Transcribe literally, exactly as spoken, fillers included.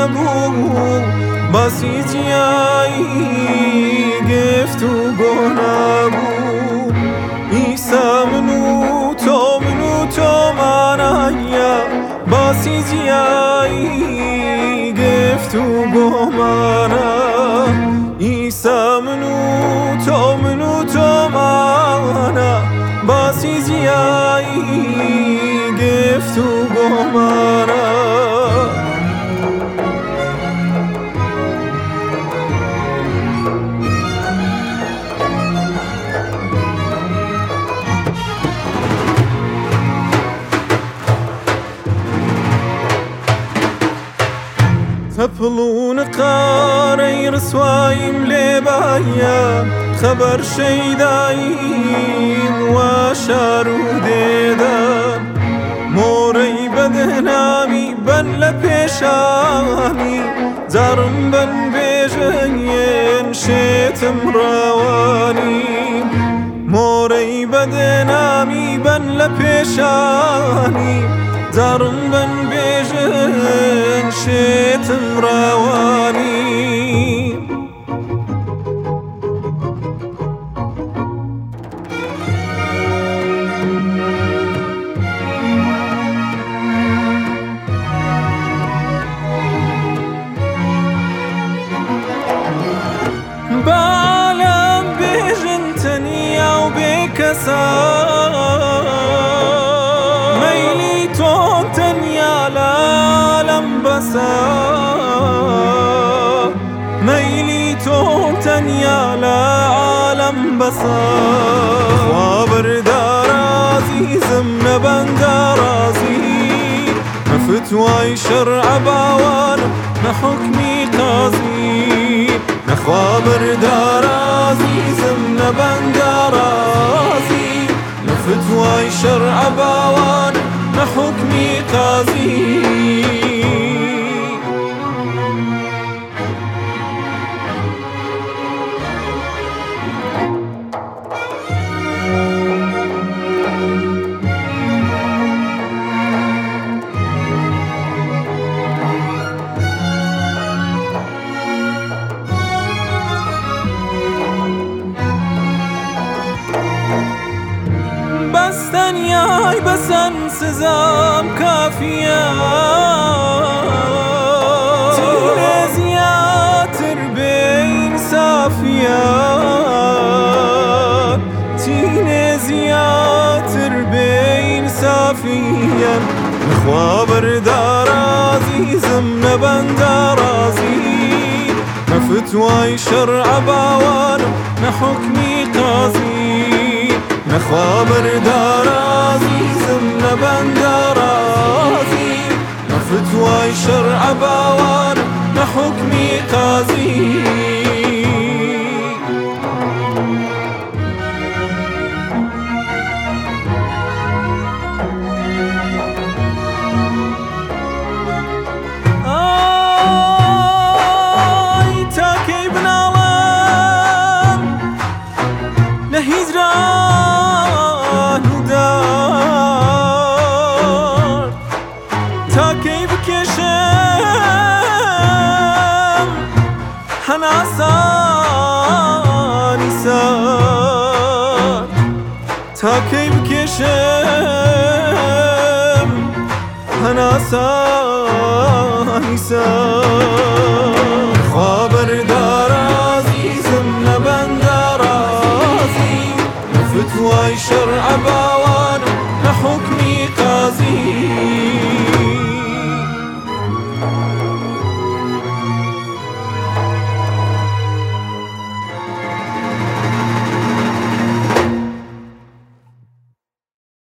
نبوو باسی جیایی گفت و گۆ نبوو ئیسا من و تۆ من و تۆمانایە باسی جیایی گفت و گۆمانە ئیسا من و تۆ من و تۆمانە باسی جیایی گفت و گۆمانە هەپڵون قارەی ڕسواییم لێبایە خەبەر شەیداییم وا شار و دێدان مۆرەی بەدەنامی بەن لە پێشامی جارم بەن بێژەنگێن شێتم ڕاوانی مۆرەی بەدەنامی بەن لە پێشانی جارم بەن بێژن شێتم ڕاوانی بالام بێژن تەنیا و بێکەسە مەیلی تۆم تەنیا لە عالەم بەسە مەیلی تۆم تەنیا لە عالەم بەسە خوا بەردار عەزیزم نەبەندە ڕازی نە فتوای شەرعە باوانم نە حوکمی قازی نەخوا بەردار عەزیزم نەبەندە ڕازی نە فتوای شەرعە باوانم نە حوکمی قازی بەستەنیای بەسەن سزام کافیە تینێ زیاتر بێ ئینسافیە تینێ زیاتر بێ ئینسافیە نەخوا بەردار عەزیزم نەبەندە ڕازی نە فتوای شەرعە باوانم نە حوکمی قازی نەخوا بەردار عەزیزم نەبەندە ڕازی نە فتوای شەرعە باوانم نە حوکمی قازی ئای تاکەی بناڵم لە هیجران تاکەی بکێشم هەناسانی سەر تاکەی بکێشم هەناسانی سەر